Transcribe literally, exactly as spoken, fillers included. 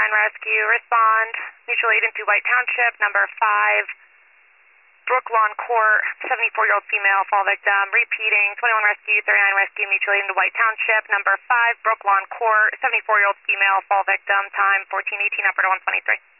thirty-nine Rescue, respond. Mutual aid into White Township, number five, Brooklawn Court, seventy-four-year-old female, fall victim. Repeating, twenty-one Rescue, thirty-nine Rescue, mutual aid into White Township, number five, Brooklawn Court, seventy-four-year-old female, fall victim, time fourteen eighteen, operator one twenty-three.